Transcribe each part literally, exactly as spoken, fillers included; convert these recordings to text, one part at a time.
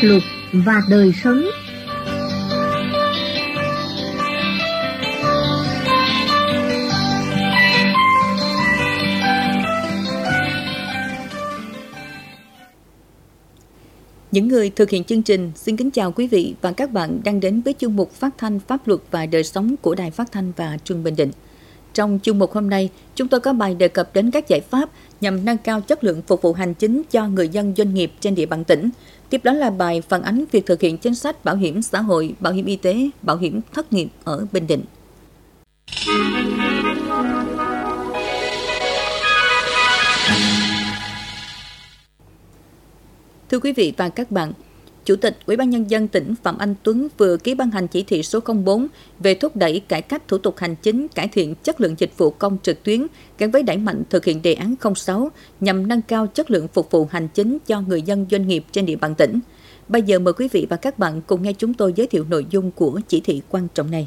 luật và đời sống. Những người thực hiện chương trình xin kính chào quý vị và các bạn đang đến với chương mục phát thanh pháp luật và đời sống của Đài Phát thanh và Truyền hình Bình Định. Trong chương mục hôm nay, chúng tôi có bài đề cập đến các giải pháp nhằm nâng cao chất lượng phục vụ hành chính cho người dân doanh nghiệp trên địa bàn tỉnh. Tiếp đó là bài phản ánh việc thực hiện chính sách bảo hiểm xã hội, bảo hiểm y tế, bảo hiểm thất nghiệp ở Bình Định. Thưa quý vị và các bạn, Chủ tịch Ủy ban Nhân dân tỉnh Phạm Anh Tuấn vừa ký ban hành chỉ thị số không bốn về thúc đẩy cải cách thủ tục hành chính, cải thiện chất lượng dịch vụ công trực tuyến gắn với đẩy mạnh thực hiện đề án không sáu nhằm nâng cao chất lượng phục vụ hành chính cho người dân doanh nghiệp trên địa bàn tỉnh. Bây giờ mời quý vị và các bạn cùng nghe chúng tôi giới thiệu nội dung của chỉ thị quan trọng này.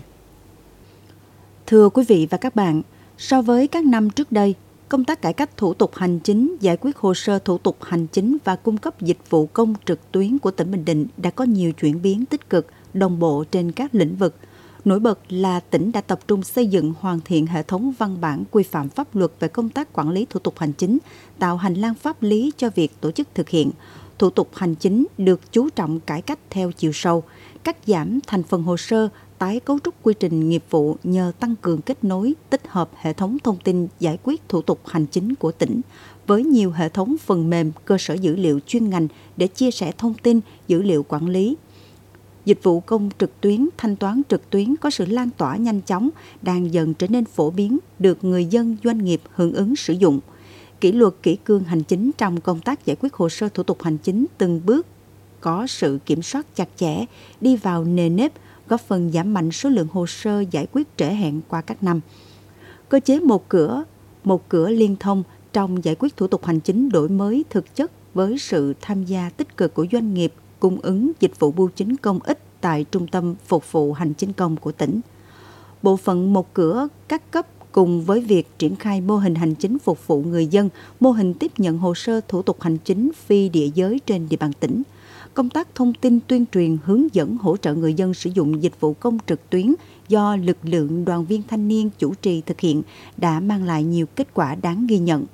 Thưa quý vị và các bạn, so với các năm trước đây, công tác cải cách thủ tục hành chính, giải quyết hồ sơ thủ tục hành chính và cung cấp dịch vụ công trực tuyến của tỉnh Bình Định đã có nhiều chuyển biến tích cực, đồng bộ trên các lĩnh vực. Nổi bật là tỉnh đã tập trung xây dựng hoàn thiện hệ thống văn bản quy phạm pháp luật về công tác quản lý thủ tục hành chính, tạo hành lang pháp lý cho việc tổ chức thực hiện. Thủ tục hành chính được chú trọng cải cách theo chiều sâu, cắt giảm thành phần hồ sơ, tái cấu trúc quy trình nghiệp vụ nhờ tăng cường kết nối, tích hợp hệ thống thông tin giải quyết thủ tục hành chính của tỉnh với nhiều hệ thống phần mềm, cơ sở dữ liệu chuyên ngành để chia sẻ thông tin, dữ liệu quản lý. Dịch vụ công trực tuyến, thanh toán trực tuyến có sự lan tỏa nhanh chóng, đang dần trở nên phổ biến, được người dân, doanh nghiệp hưởng ứng sử dụng. Kỷ luật kỷ cương hành chính trong công tác giải quyết hồ sơ thủ tục hành chính từng bước có sự kiểm soát chặt chẽ, đi vào nề nếp, góp phần giảm mạnh số lượng hồ sơ giải quyết trễ hẹn qua các năm. Cơ chế một cửa, một cửa liên thông trong giải quyết thủ tục hành chính đổi mới thực chất với sự tham gia tích cực của doanh nghiệp cung ứng dịch vụ bưu chính công ích tại Trung tâm Phục vụ Hành chính công của tỉnh. Bộ phận một cửa các cấp cùng với việc triển khai mô hình hành chính phục vụ người dân, mô hình tiếp nhận hồ sơ thủ tục hành chính phi địa giới trên địa bàn tỉnh. Công tác thông tin tuyên truyền hướng dẫn hỗ trợ người dân sử dụng dịch vụ công trực tuyến do lực lượng đoàn viên thanh niên chủ trì thực hiện đã mang lại nhiều kết quả đáng ghi nhận.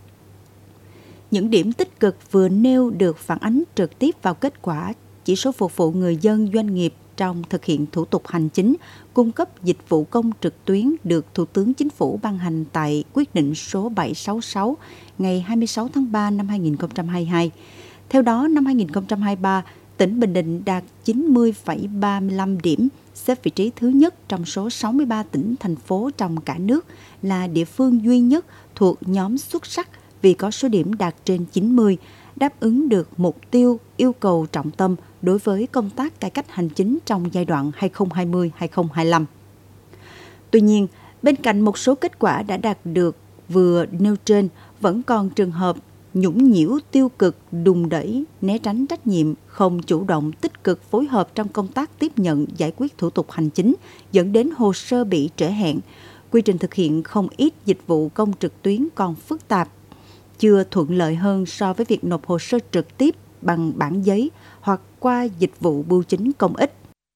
Những điểm tích cực vừa nêu được phản ánh trực tiếp vào kết quả chỉ số phục vụ người dân doanh nghiệp trong thực hiện thủ tục hành chính, cung cấp dịch vụ công trực tuyến được Thủ tướng Chính phủ ban hành tại quyết định số bảy trăm sáu mươi sáu ngày hai mươi sáu tháng ba năm hai nghìn không trăm hai mươi hai. Theo đó, năm hai nghìn không trăm hai mươi ba, tỉnh Bình Định đạt chín mươi phẩy ba mươi lăm điểm, xếp vị trí thứ nhất trong số sáu mươi ba tỉnh, thành phố trong cả nước, là địa phương duy nhất thuộc nhóm xuất sắc vì có số điểm đạt trên chín mươi, đáp ứng được mục tiêu, yêu cầu trọng tâm đối với công tác cải cách hành chính trong giai đoạn hai nghìn không trăm hai mươi đến hai nghìn không trăm hai mươi lăm. Tuy nhiên, bên cạnh một số kết quả đã đạt được vừa nêu trên, vẫn còn trường hợp nhũng nhiễu, tiêu cực, đùn đẩy, né tránh trách nhiệm, không chủ động tích cực phối hợp trong công tác tiếp nhận giải quyết thủ tục hành chính, dẫn đến hồ sơ bị trễ hẹn. Quy trình thực hiện không ít dịch vụ công trực tuyến còn phức tạp, chưa thuận lợi hơn so với việc nộp hồ sơ trực tiếp bằng bản giấy hoặc qua dịch vụ bưu chính công ích.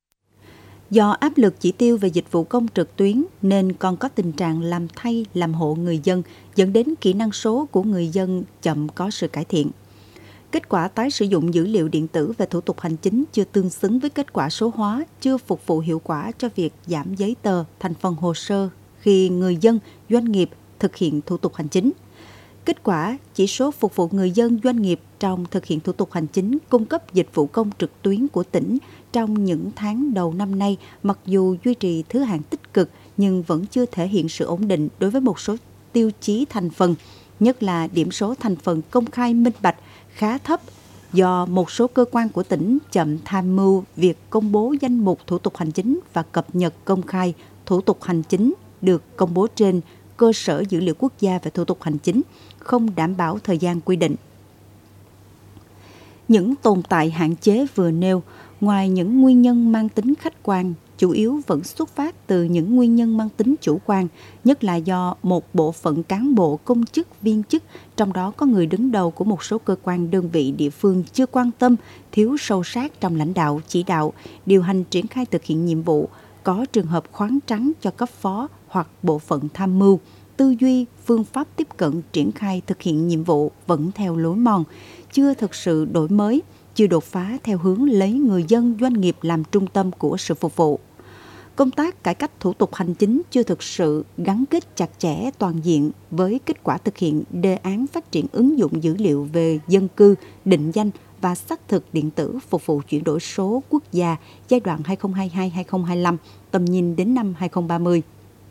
Do áp lực chỉ tiêu về dịch vụ công trực tuyến nên còn có tình trạng làm thay, làm hộ người dân, dẫn đến kỹ năng số của người dân chậm có sự cải thiện. Kết quả tái sử dụng dữ liệu điện tử về thủ tục hành chính chưa tương xứng với kết quả số hóa, chưa phục vụ hiệu quả cho việc giảm giấy tờ, thành phần hồ sơ khi người dân, doanh nghiệp thực hiện thủ tục hành chính. Kết quả, chỉ số phục vụ người dân doanh nghiệp trong thực hiện thủ tục hành chính cung cấp dịch vụ công trực tuyến của tỉnh trong những tháng đầu năm nay, mặc dù duy trì thứ hạng tích cực nhưng vẫn chưa thể hiện sự ổn định đối với một số tiêu chí thành phần, nhất là điểm số thành phần công khai minh bạch khá thấp do một số cơ quan của tỉnh chậm tham mưu việc công bố danh mục thủ tục hành chính và cập nhật công khai thủ tục hành chính được công bố trên cơ sở dữ liệu quốc gia về thủ tục hành chính, không đảm bảo thời gian quy định. Những tồn tại hạn chế vừa nêu, ngoài những nguyên nhân mang tính khách quan, chủ yếu vẫn xuất phát từ những nguyên nhân mang tính chủ quan, nhất là do một bộ phận cán bộ, công chức, viên chức, trong đó có người đứng đầu của một số cơ quan đơn vị địa phương chưa quan tâm, thiếu sâu sát trong lãnh đạo, chỉ đạo, điều hành triển khai thực hiện nhiệm vụ, có trường hợp khoáng trắng cho cấp phó hoặc bộ phận tham mưu, tư duy, phương pháp tiếp cận triển khai thực hiện nhiệm vụ vẫn theo lối mòn, chưa thực sự đổi mới, chưa đột phá theo hướng lấy người dân, doanh nghiệp làm trung tâm của sự phục vụ. Công tác cải cách thủ tục hành chính chưa thực sự gắn kết chặt chẽ toàn diện với kết quả thực hiện đề án phát triển ứng dụng dữ liệu về dân cư, định danh và xác thực điện tử phục vụ chuyển đổi số quốc gia giai đoạn hai nghìn không trăm hai mươi hai đến hai nghìn không trăm hai mươi lăm, tầm nhìn đến năm hai nghìn không trăm ba mươi.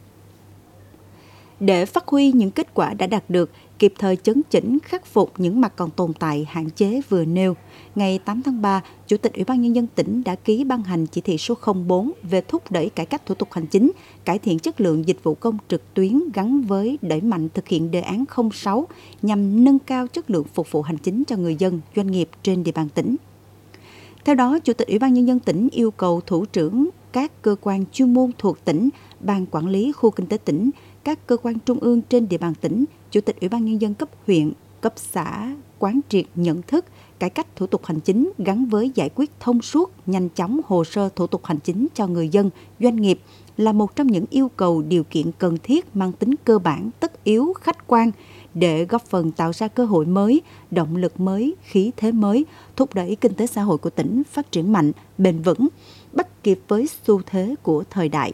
Để phát huy những kết quả đã đạt được, kịp thời chấn chỉnh khắc phục những mặt còn tồn tại hạn chế vừa nêu, ngày tám tháng ba, Chủ tịch Ủy ban Nhân dân tỉnh đã ký ban hành chỉ thị số không bốn về thúc đẩy cải cách thủ tục hành chính, cải thiện chất lượng dịch vụ công trực tuyến gắn với đẩy mạnh thực hiện đề án không sáu nhằm nâng cao chất lượng phục vụ hành chính cho người dân, doanh nghiệp trên địa bàn tỉnh. Theo đó, Chủ tịch Ủy ban Nhân dân tỉnh yêu cầu thủ trưởng các cơ quan chuyên môn thuộc tỉnh, ban quản lý khu kinh tế tỉnh, các cơ quan trung ương trên địa bàn tỉnh, Chủ tịch Ủy ban Nhân dân cấp huyện, cấp xã quán triệt nhận thức, cải cách thủ tục hành chính gắn với giải quyết thông suốt, nhanh chóng hồ sơ thủ tục hành chính cho người dân, doanh nghiệp là một trong những yêu cầu điều kiện cần thiết mang tính cơ bản, tất yếu, khách quan để góp phần tạo ra cơ hội mới, động lực mới, khí thế mới, thúc đẩy kinh tế xã hội của tỉnh phát triển mạnh, bền vững, bắt kịp với xu thế của thời đại.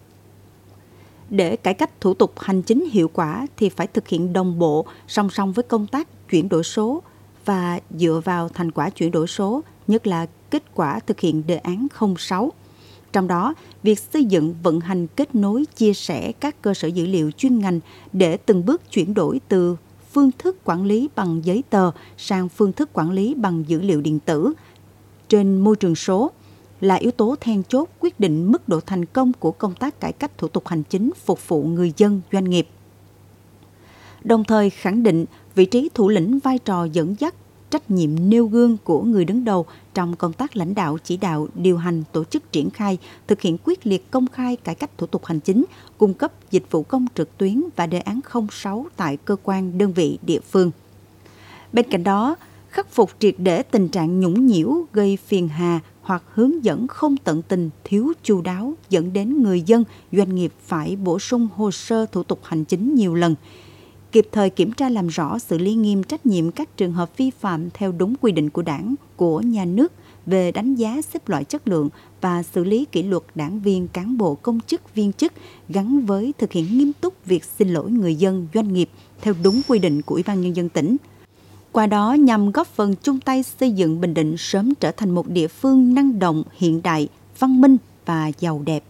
Để cải cách thủ tục hành chính hiệu quả thì phải thực hiện đồng bộ song song với công tác chuyển đổi số và dựa vào thành quả chuyển đổi số, nhất là kết quả thực hiện đề án không sáu. Trong đó, việc xây dựng, vận hành, kết nối, chia sẻ các cơ sở dữ liệu chuyên ngành để từng bước chuyển đổi từ phương thức quản lý bằng giấy tờ sang phương thức quản lý bằng dữ liệu điện tử trên môi trường số là yếu tố then chốt quyết định mức độ thành công của công tác cải cách thủ tục hành chính phục vụ người dân, doanh nghiệp. Đồng thời khẳng định vị trí thủ lĩnh, vai trò dẫn dắt, trách nhiệm nêu gương của người đứng đầu trong công tác lãnh đạo, chỉ đạo, điều hành, tổ chức triển khai, thực hiện quyết liệt công khai cải cách thủ tục hành chính, cung cấp dịch vụ công trực tuyến và đề án không sáu tại cơ quan, đơn vị, địa phương. Bên cạnh đó, khắc phục triệt để tình trạng nhũng nhiễu gây phiền hà hoặc hướng dẫn không tận tình, thiếu chu đáo dẫn đến người dân, doanh nghiệp phải bổ sung hồ sơ thủ tục hành chính nhiều lần. Kịp thời kiểm tra làm rõ, xử lý nghiêm trách nhiệm các trường hợp vi phạm theo đúng quy định của Đảng, của nhà nước về đánh giá xếp loại chất lượng và xử lý kỷ luật đảng viên, cán bộ, công chức, viên chức gắn với thực hiện nghiêm túc việc xin lỗi người dân, doanh nghiệp theo đúng quy định của Ủy ban Nhân dân tỉnh. Qua đó nhằm góp phần chung tay xây dựng Bình Định sớm trở thành một địa phương năng động, hiện đại, văn minh và giàu đẹp.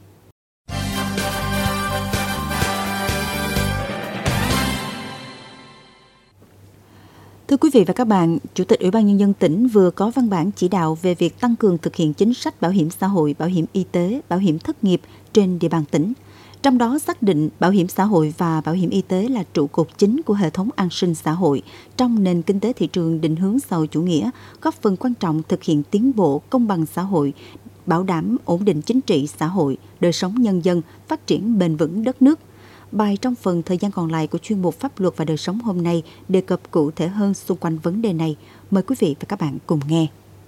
Thưa quý vị và các bạn, Chủ tịch Ủy ban Nhân dân tỉnh vừa có văn bản chỉ đạo về việc tăng cường thực hiện chính sách bảo hiểm xã hội, bảo hiểm y tế, bảo hiểm thất nghiệp trên địa bàn tỉnh. Trong đó xác định bảo hiểm xã hội và bảo hiểm y tế là trụ cột chính của hệ thống an sinh xã hội trong nền kinh tế thị trường định hướng xã hội chủ nghĩa, góp phần quan trọng thực hiện tiến bộ công bằng xã hội, bảo đảm ổn định chính trị xã hội, đời sống nhân dân, phát triển bền vững đất nước. Bài trong phần thời gian còn lại của chuyên mục Pháp luật và đời sống hôm nay đề cập cụ thể hơn xung quanh vấn đề này. Mời quý vị và các bạn cùng nghe.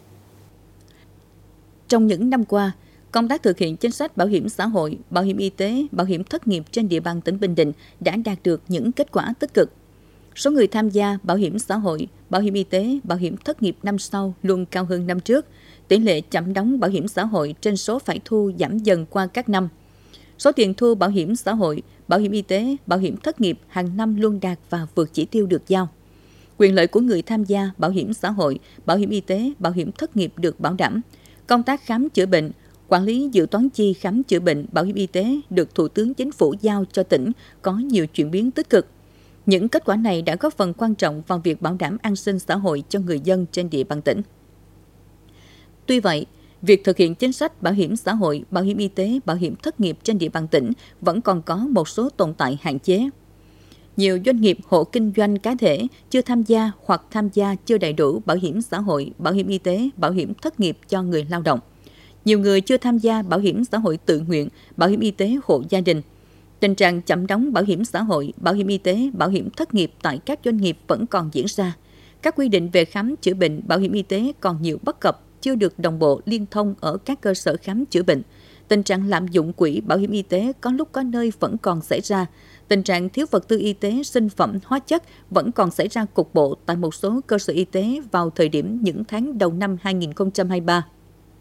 Trong những năm qua, công tác thực hiện chính sách bảo hiểm xã hội, bảo hiểm y tế, bảo hiểm thất nghiệp trên địa bàn tỉnh Bình Định đã đạt được những kết quả tích cực. Số người tham gia bảo hiểm xã hội, bảo hiểm y tế, bảo hiểm thất nghiệp năm sau luôn cao hơn năm trước. Tỷ lệ chậm đóng bảo hiểm xã hội trên số phải thu giảm dần qua các năm. Số tiền thu bảo hiểm xã hội, bảo hiểm y tế, bảo hiểm thất nghiệp hàng năm luôn đạt và vượt chỉ tiêu được giao. Quyền lợi của người tham gia bảo hiểm xã hội, bảo hiểm y tế, bảo hiểm thất nghiệp được bảo đảm. Công tác khám chữa bệnh, quản lý dự toán chi khám chữa bệnh, bảo hiểm y tế được Thủ tướng Chính phủ giao cho tỉnh có nhiều chuyển biến tích cực. Những kết quả này đã góp phần quan trọng vào việc bảo đảm an sinh xã hội cho người dân trên địa bàn tỉnh. Tuy vậy, việc thực hiện chính sách bảo hiểm xã hội, bảo hiểm y tế, bảo hiểm thất nghiệp trên địa bàn tỉnh vẫn còn có một số tồn tại hạn chế. Nhiều doanh nghiệp, hộ kinh doanh cá thể chưa tham gia hoặc tham gia chưa đầy đủ bảo hiểm xã hội, bảo hiểm y tế, bảo hiểm thất nghiệp cho người lao động. Nhiều người chưa tham gia bảo hiểm xã hội tự nguyện, bảo hiểm y tế hộ gia đình. Tình trạng chậm đóng bảo hiểm xã hội, bảo hiểm y tế, bảo hiểm thất nghiệp tại các doanh nghiệp vẫn còn diễn ra. Các quy định về khám chữa bệnh, bảo hiểm y tế còn nhiều bất cập, chưa được đồng bộ liên thông ở các cơ sở khám chữa bệnh. Tình trạng lạm dụng quỹ bảo hiểm y tế có lúc có nơi vẫn còn xảy ra. Tình trạng thiếu vật tư y tế, sinh phẩm, hóa chất vẫn còn xảy ra cục bộ tại một số cơ sở y tế vào thời điểm những tháng đầu năm hai nghìn không trăm hai mươi ba.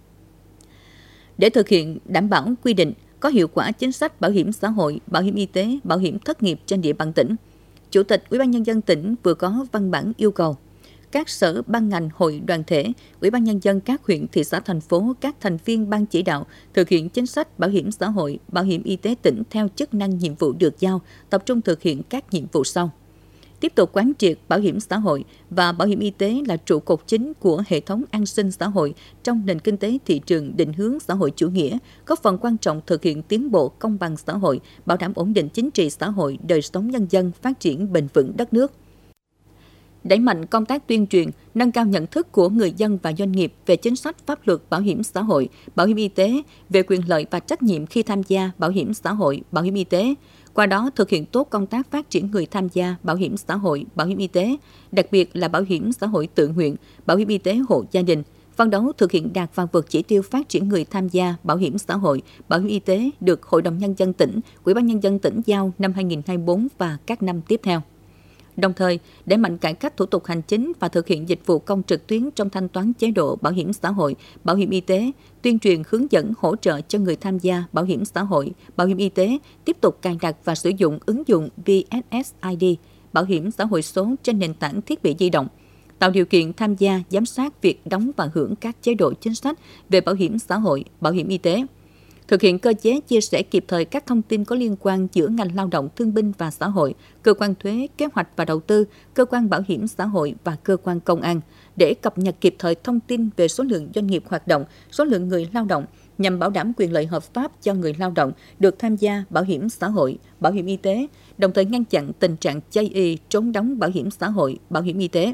Để thực hiện đảm bảo quy định, có hiệu quả chính sách bảo hiểm xã hội, bảo hiểm y tế, bảo hiểm thất nghiệp trên địa bàn tỉnh, Chủ tịch Ủy ban Nhân dân tỉnh vừa có văn bản yêu cầu các sở ban ngành, hội đoàn thể, Ủy ban Nhân dân các huyện, thị xã, thành phố, các thành viên ban chỉ đạo thực hiện chính sách bảo hiểm xã hội, bảo hiểm y tế tỉnh theo chức năng nhiệm vụ được giao, tập trung thực hiện các nhiệm vụ sau. Tiếp tục quán triệt bảo hiểm xã hội và bảo hiểm y tế là trụ cột chính của hệ thống an sinh xã hội trong nền kinh tế thị trường định hướng xã hội chủ nghĩa, góp phần quan trọng thực hiện tiến bộ công bằng xã hội, bảo đảm ổn định chính trị xã hội, đời sống nhân dân, phát triển bền vững đất nước. Đẩy mạnh công tác tuyên truyền, nâng cao nhận thức của người dân và doanh nghiệp về chính sách pháp luật bảo hiểm xã hội, bảo hiểm y tế, về quyền lợi và trách nhiệm khi tham gia bảo hiểm xã hội, bảo hiểm y tế. Qua đó thực hiện tốt công tác phát triển người tham gia bảo hiểm xã hội, bảo hiểm y tế, đặc biệt là bảo hiểm xã hội tự nguyện, bảo hiểm y tế hộ gia đình. Phấn đấu thực hiện đạt và vượt chỉ tiêu phát triển người tham gia bảo hiểm xã hội, bảo hiểm y tế được Hội đồng Nhân dân tỉnh, Ủy ban Nhân dân tỉnh giao năm hai nghìn không trăm hai mươi tư và các năm tiếp theo. Đồng thời, đẩy mạnh cải cách thủ tục hành chính và thực hiện dịch vụ công trực tuyến trong thanh toán chế độ bảo hiểm xã hội, bảo hiểm y tế, tuyên truyền hướng dẫn hỗ trợ cho người tham gia bảo hiểm xã hội, bảo hiểm y tế, tiếp tục cài đặt và sử dụng ứng dụng vê ét ét i đê, bảo hiểm xã hội số trên nền tảng thiết bị di động, tạo điều kiện tham gia, giám sát việc đóng và hưởng các chế độ chính sách về bảo hiểm xã hội, bảo hiểm y tế. Thực hiện cơ chế chia sẻ kịp thời các thông tin có liên quan giữa ngành lao động, thương binh và xã hội, cơ quan thuế, kế hoạch và đầu tư, cơ quan bảo hiểm xã hội và cơ quan công an để cập nhật kịp thời thông tin về số lượng doanh nghiệp hoạt động, số lượng người lao động nhằm bảo đảm quyền lợi hợp pháp cho người lao động được tham gia bảo hiểm xã hội, bảo hiểm y tế, đồng thời ngăn chặn tình trạng chây ỳ trốn đóng bảo hiểm xã hội, bảo hiểm y tế.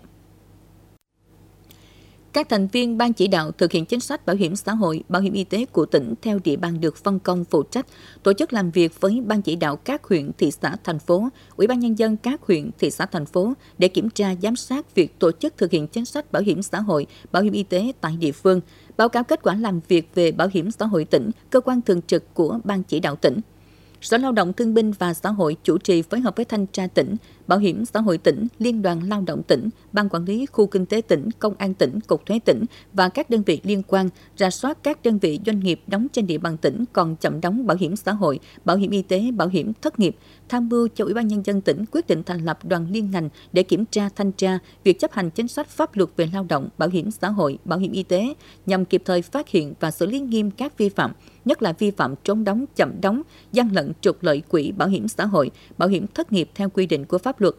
Các thành viên ban chỉ đạo thực hiện chính sách bảo hiểm xã hội, bảo hiểm y tế của tỉnh theo địa bàn được phân công phụ trách, tổ chức làm việc với ban chỉ đạo các huyện, thị xã, thành phố, Ủy ban Nhân dân các huyện, thị xã, thành phố để kiểm tra, giám sát việc tổ chức thực hiện chính sách bảo hiểm xã hội, bảo hiểm y tế tại địa phương, báo cáo kết quả làm việc về bảo hiểm xã hội tỉnh, cơ quan thường trực của ban chỉ đạo tỉnh. Sở Lao động Thương binh và Xã hội chủ trì phối hợp với Thanh tra tỉnh, Bảo hiểm xã hội tỉnh, Liên đoàn Lao động tỉnh, Ban quản lý khu kinh tế tỉnh, Công an tỉnh, Cục thuế tỉnh và các đơn vị liên quan rà soát các đơn vị doanh nghiệp đóng trên địa bàn tỉnh còn chậm đóng bảo hiểm xã hội, bảo hiểm y tế, bảo hiểm thất nghiệp, tham mưu cho Ủy ban Nhân dân tỉnh quyết định thành lập đoàn liên ngành để kiểm tra, thanh tra việc chấp hành chính sách pháp luật về lao động, bảo hiểm xã hội, bảo hiểm y tế nhằm kịp thời phát hiện và xử lý nghiêm các vi phạm, nhất là vi phạm trốn đóng, chậm đóng, gian lận trục lợi quỹ bảo hiểm xã hội, bảo hiểm thất nghiệp theo quy định của pháp luật.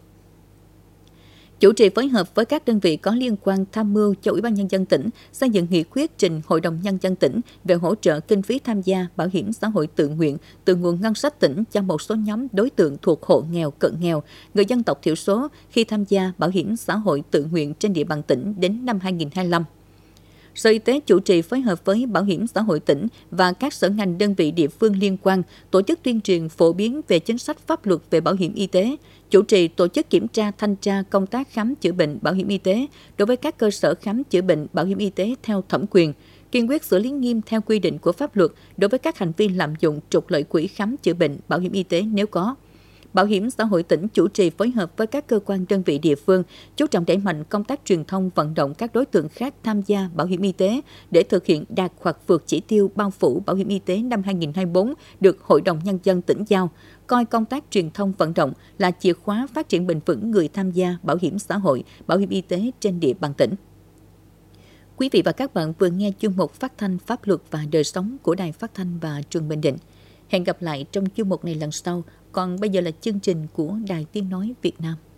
Chủ trì phối hợp với các đơn vị có liên quan tham mưu cho Ủy ban Nhân dân tỉnh xây dựng nghị quyết trình Hội đồng Nhân dân tỉnh về hỗ trợ kinh phí tham gia bảo hiểm xã hội tự nguyện từ nguồn ngân sách tỉnh cho một số nhóm đối tượng thuộc hộ nghèo, cận nghèo, người dân tộc thiểu số khi tham gia bảo hiểm xã hội tự nguyện trên địa bàn tỉnh đến năm hai nghìn không trăm hai mươi lăm. Sở Y tế chủ trì phối hợp với Bảo hiểm xã hội tỉnh và các sở ngành đơn vị địa phương liên quan tổ chức tuyên truyền phổ biến về chính sách pháp luật về bảo hiểm y tế, chủ trì tổ chức kiểm tra thanh tra công tác khám chữa bệnh bảo hiểm y tế đối với các cơ sở khám chữa bệnh bảo hiểm y tế theo thẩm quyền, kiên quyết xử lý nghiêm theo quy định của pháp luật đối với các hành vi lạm dụng trục lợi quỹ khám chữa bệnh bảo hiểm y tế nếu có. Bảo hiểm xã hội tỉnh chủ trì phối hợp với các cơ quan đơn vị địa phương, chú trọng đẩy mạnh công tác truyền thông vận động các đối tượng khác tham gia bảo hiểm y tế để thực hiện đạt hoặc vượt chỉ tiêu bao phủ bảo hiểm y tế năm hai nghìn không trăm hai mươi tư được Hội đồng Nhân dân tỉnh giao, coi công tác truyền thông vận động là chìa khóa phát triển bền vững người tham gia bảo hiểm xã hội, bảo hiểm y tế trên địa bàn tỉnh. Quý vị và các bạn vừa nghe chuyên mục phát thanh pháp luật và đời sống của Đài Phát thanh và Truyền hình Bình Định. Hẹn gặp lại trong chuyên mục này lần sau. Còn bây giờ là chương trình của Đài Tiếng nói Việt Nam.